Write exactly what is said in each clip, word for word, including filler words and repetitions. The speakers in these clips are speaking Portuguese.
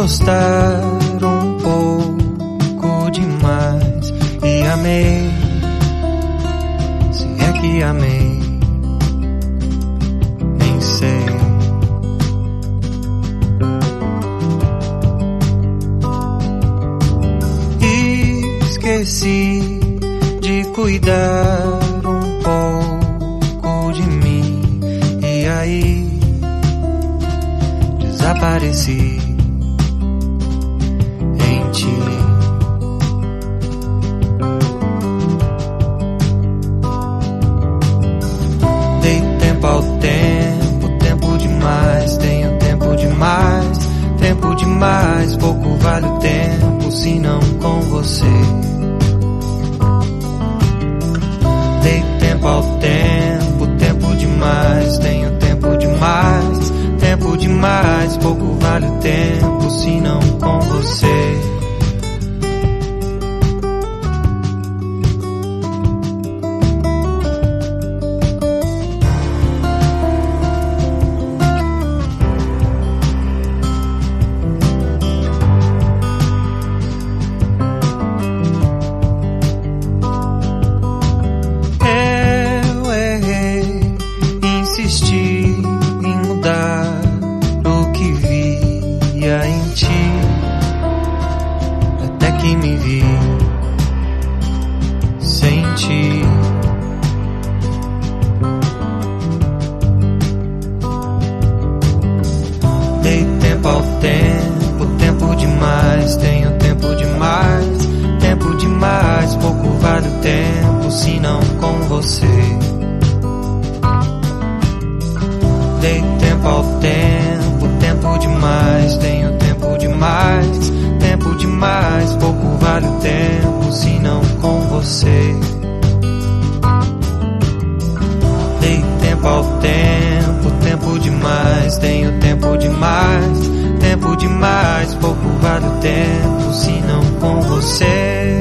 gostar um pouco demais e amei, se é que amei, nem sei. Esqueci de cuidar um pouco de mim e aí desapareci em ti. Dei tempo ao tempo, tempo demais, tenho tempo demais, tempo demais, pouco vale o tempo se não com você. Dei tempo ao tempo, tempo demais, tenho tempo demais, tempo demais, pouco vale o tempo se não com você. Insisti em mudar o que via em ti, até que me vi sem ti. Dei tempo ao tempo, tempo demais, tenho tempo demais, tempo demais, pouco vale o tempo se não com você. Dei tempo ao tempo, tempo demais, tenho tempo demais, tempo demais, pouco vale o tempo se não com você. Dei tempo ao tempo, tempo demais, tenho tempo demais, tempo demais, pouco vale o tempo se não com você.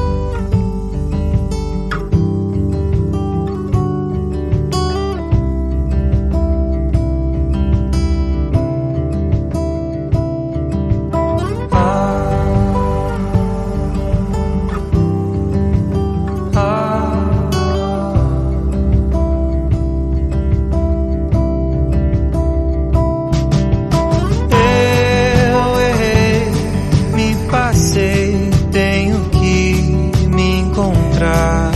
Tenho que me encontrar.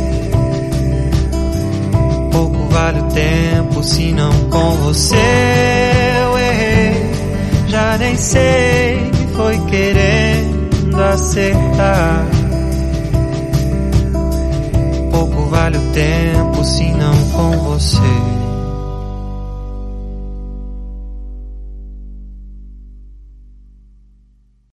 Pouco vale o tempo se não com você. Eu errei, já nem sei, foi querendo acertar. Pouco vale o tempo se não com você.